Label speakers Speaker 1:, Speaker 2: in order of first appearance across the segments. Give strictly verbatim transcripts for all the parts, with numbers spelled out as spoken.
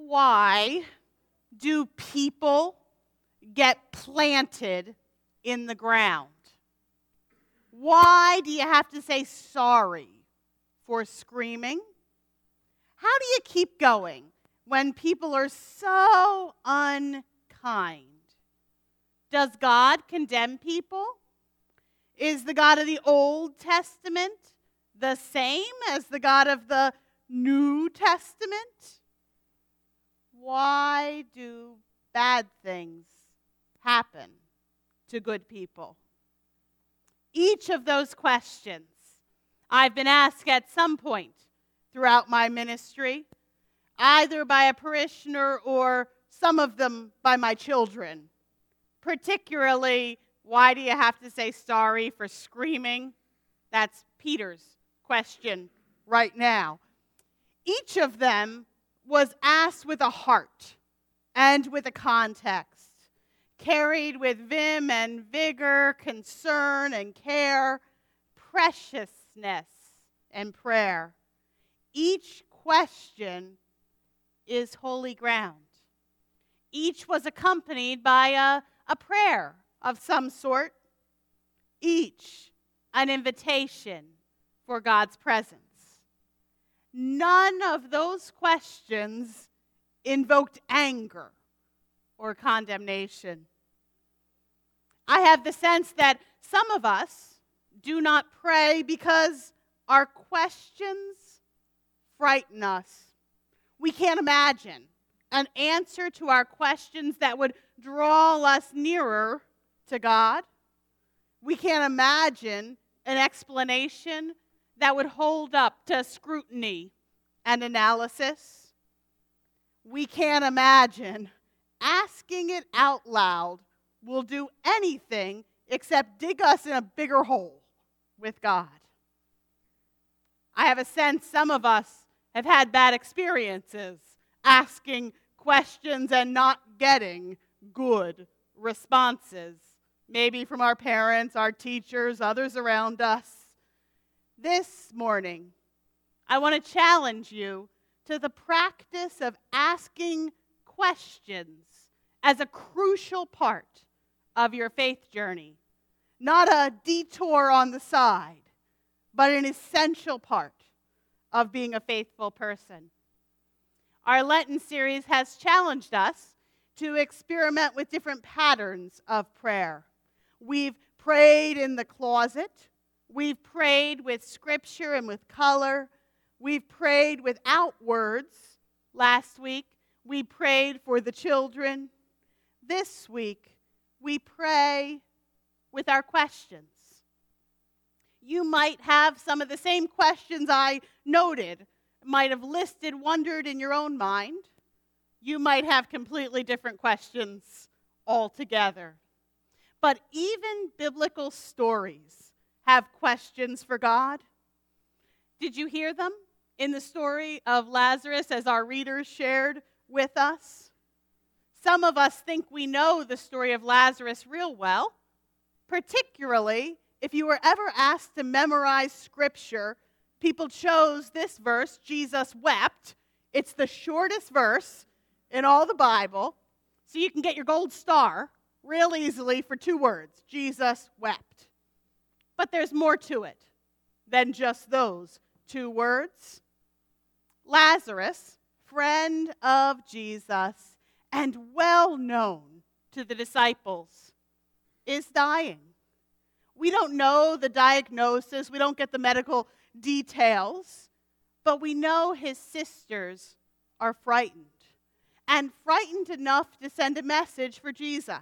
Speaker 1: Why do people get planted in the ground? Why do you have to say sorry for screaming? How do you keep going when people are so unkind? Does God condemn people? Is the God of the Old Testament the same as the God of the New Testament? Why do bad things happen to good people? Each of those questions I've been asked at some point throughout my ministry, either by a parishioner or some of them by my children. Particularly, why do you have to say sorry for screaming? That's Peter's question right now. Each of them was asked with a heart and with a context, carried with vim and vigor, concern and care, preciousness and prayer. Each question is holy ground. Each was accompanied by a, a prayer of some sort. Each an invitation for God's presence. None of those questions invoked anger or condemnation. I have the sense that some of us do not pray because our questions frighten us. We can't imagine an answer to our questions that would draw us nearer to God. We can't imagine an explanation that would hold up to scrutiny and analysis. We can't imagine asking it out loud will do anything except dig us in a bigger hole with God. I have a sense some of us have had bad experiences asking questions and not getting good responses, maybe from our parents, our teachers, others around us. This morning, I want to challenge you to the practice of asking questions as a crucial part of your faith journey. Not a detour on the side, but an essential part of being a faithful person. Our Lenten series has challenged us to experiment with different patterns of prayer. We've prayed in the closet. We've prayed with scripture and with color. We've prayed without words. Last week, we prayed for the children. This week, we pray with our questions. You might have some of the same questions I noted, might have listed, wondered in your own mind. You might have completely different questions altogether. But even biblical stories have questions for God. Did you hear them in the story of Lazarus as our readers shared with us? Some of us think we know the story of Lazarus real well, particularly if you were ever asked to memorize scripture. People chose this verse, Jesus wept. It's the shortest verse in all the Bible, so you can get your gold star real easily for two words, Jesus wept. But there's more to it than just those two words. Lazarus, friend of Jesus and well known to the disciples, is dying. We don't know the diagnosis. We don't get the medical details. But we know his sisters are frightened. And frightened enough to send a message for Jesus.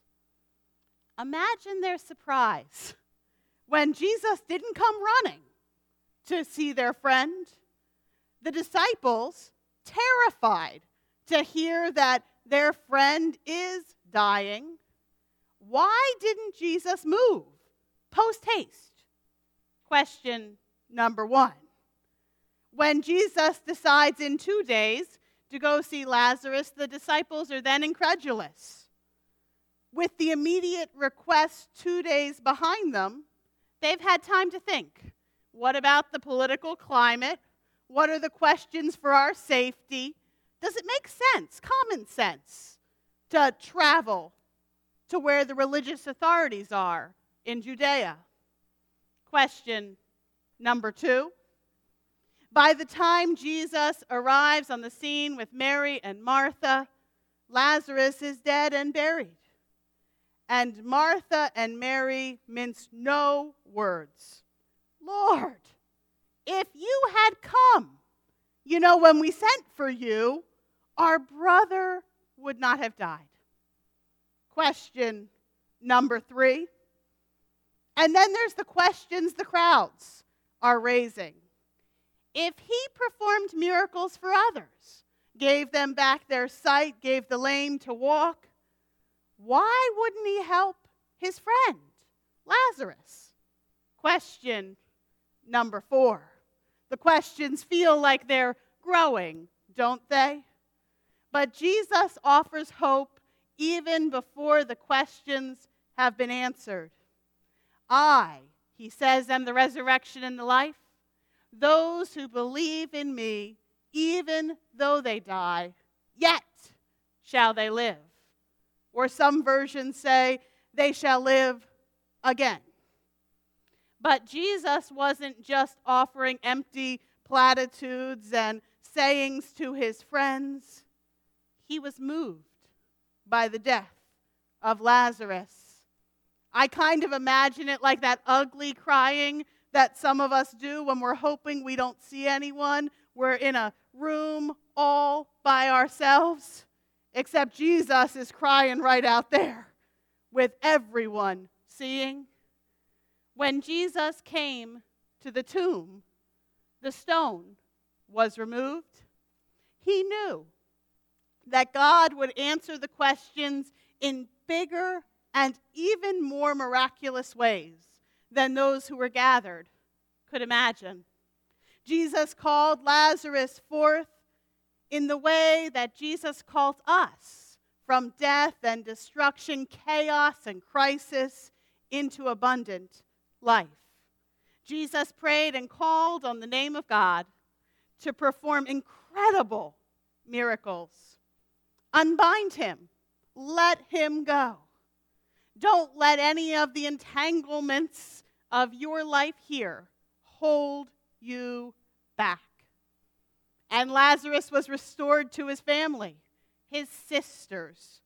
Speaker 1: Imagine their surprise when Jesus didn't come running to see their friend. The disciples, terrified to hear that their friend is dying. Why didn't Jesus move post haste? Question number one. When Jesus decides in two days to go see Lazarus, the disciples are then incredulous. With the immediate request two days behind them, they've had time to think. What about the political climate? What are the questions for our safety? Does it make sense, common sense, to travel to where the religious authorities are in Judea? Question number two. By the time Jesus arrives on the scene with Mary and Martha, Lazarus is dead and buried. And Martha and Mary mince no words. Lord, if you had come, you know, when we sent for you, our brother would not have died. Question number three. And then there's the questions the crowds are raising. If he performed miracles for others, gave them back their sight, gave the lame to walk, why wouldn't he help his friend, Lazarus? Question number four. The questions feel like they're growing, don't they? But Jesus offers hope even before the questions have been answered. I, he says, am the resurrection and the life. Those who believe in me, even though they die, yet shall they live. Or some versions say, they shall live again. But Jesus wasn't just offering empty platitudes and sayings to his friends. He was moved by the death of Lazarus. I kind of imagine it like that ugly crying that some of us do when we're hoping we don't see anyone. We're in a room all by ourselves, except Jesus is crying right out there with everyone seeing. When Jesus came to the tomb, the stone was removed. He knew that God would answer the questions in bigger and even more miraculous ways than those who were gathered could imagine. Jesus called Lazarus forth in the way that Jesus calls us from death and destruction, chaos and crisis into abundant life. Jesus prayed and called on the name of God to perform incredible miracles. Unbind him. Let him go. Don't let any of the entanglements of your life here hold you back. And Lazarus was restored to his family, his sisters.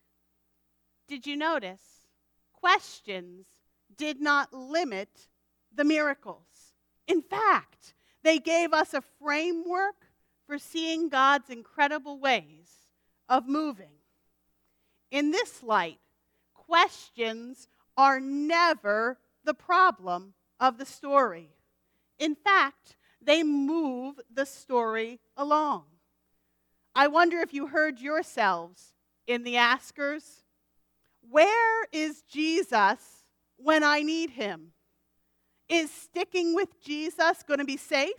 Speaker 1: Did you notice? Questions did not limit the miracles. In fact, they gave us a framework for seeing God's incredible ways of moving. In this light, questions are never the problem of the story. In fact, they move the story along. I wonder if you heard yourselves in the askers. Where is Jesus when I need him? Is sticking with Jesus going to be safe?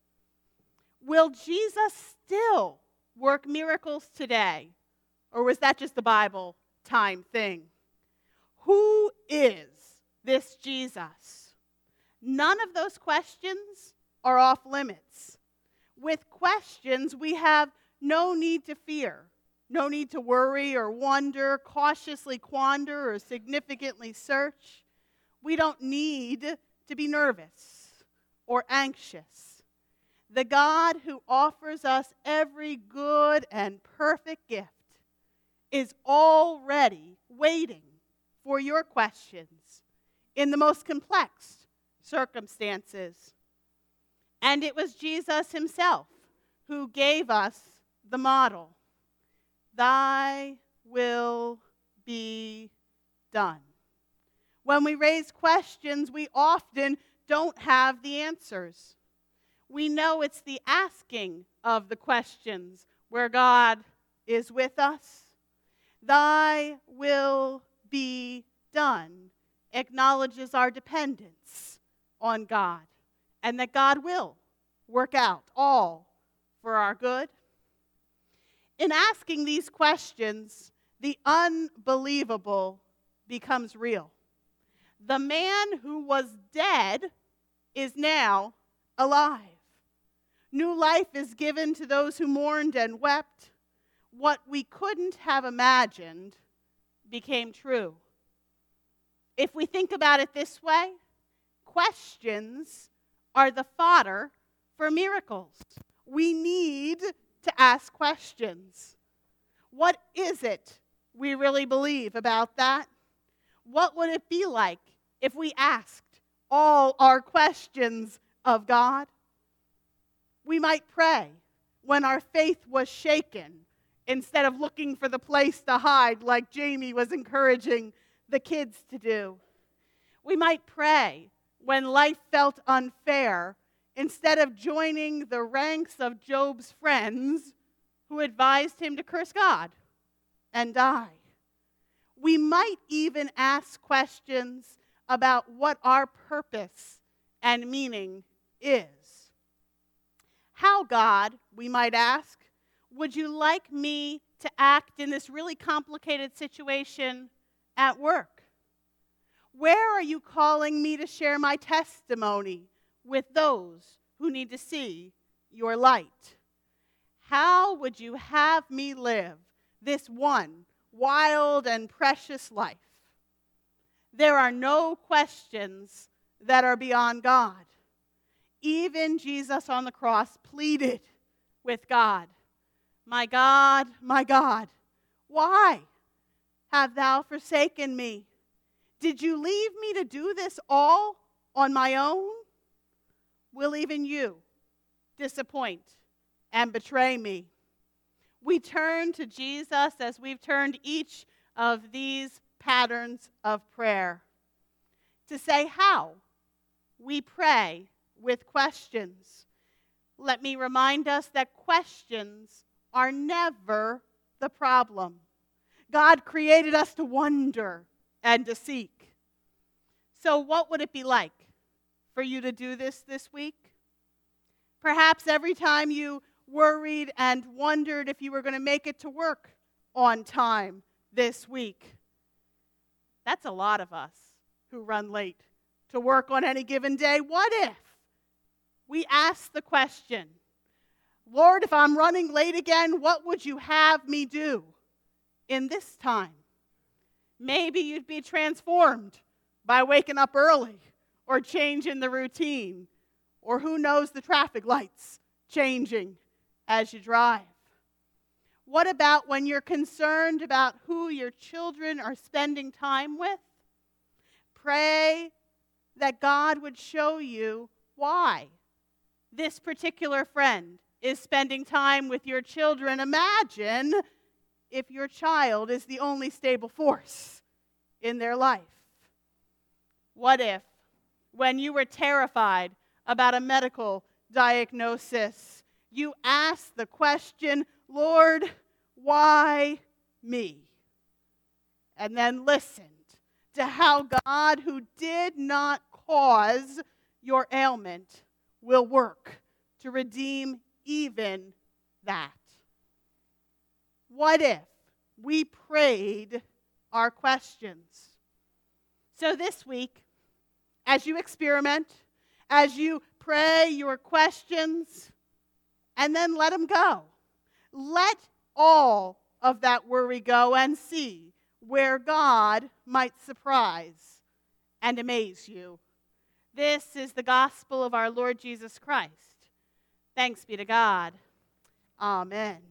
Speaker 1: Will Jesus still work miracles today? Or was that just the Bible time thing? Who is this Jesus? None of those questions are off limits. With questions, we have no need to fear, no need to worry or wonder, cautiously quander or significantly search. We don't need to be nervous or anxious. The God who offers us every good and perfect gift is already waiting for your questions in the most complex circumstances. And it was Jesus himself who gave us the model. Thy will be done. When we raise questions, we often don't have the answers. We know it's the asking of the questions where God is with us. Thy will be done acknowledges our dependence on God and that God will work out all for our good. In asking these questions, the unbelievable becomes real. The man who was dead is now alive. New life is given to those who mourned and wept. What we couldn't have imagined became true. If we think about it this way, questions are the fodder for miracles. We need to ask questions. What is it we really believe about that? What would it be like if we asked all our questions of God? We might pray when our faith was shaken instead of looking for the place to hide like Jamie was encouraging the kids to do. We might pray when life felt unfair instead of joining the ranks of Job's friends who advised him to curse God and die. We might even ask questions about what our purpose and meaning is. How, God, we might ask, would you like me to act in this really complicated situation at work? Where are you calling me to share my testimony with those who need to see your light? How would you have me live this one wild and precious life? There are no questions that are beyond God. Even Jesus on the cross pleaded with God, "My God, my God, why have thou forsaken me? Did you leave me to do this all on my own? Will even you disappoint and betray me?" We turn to Jesus as we've turned each of these patterns of prayer to say how we pray with questions. Let me remind us that questions are never the problem. God created us to wonder and to seek. So what would it be like for you to do this this week? Perhaps every time you worried and wondered if you were going to make it to work on time this week. That's a lot of us who run late to work on any given day. What if we ask the question, Lord, if I'm running late again, what would you have me do in this time? Maybe you'd be transformed by waking up early or changing the routine, or who knows, the traffic lights changing as you drive. What about when you're concerned about who your children are spending time with? Pray that God would show you why this particular friend is spending time with your children. Imagine if your child is the only stable force in their life. What if, when you were terrified about a medical diagnosis, you asked the question, Lord, why me? And then listened to how God, who did not cause your ailment, will work to redeem even that. What if we prayed our questions? So this week, as you experiment, as you pray your questions, and then let them go. Let all of that worry go and see where God might surprise and amaze you. This is the gospel of our Lord Jesus Christ. Thanks be to God. Amen.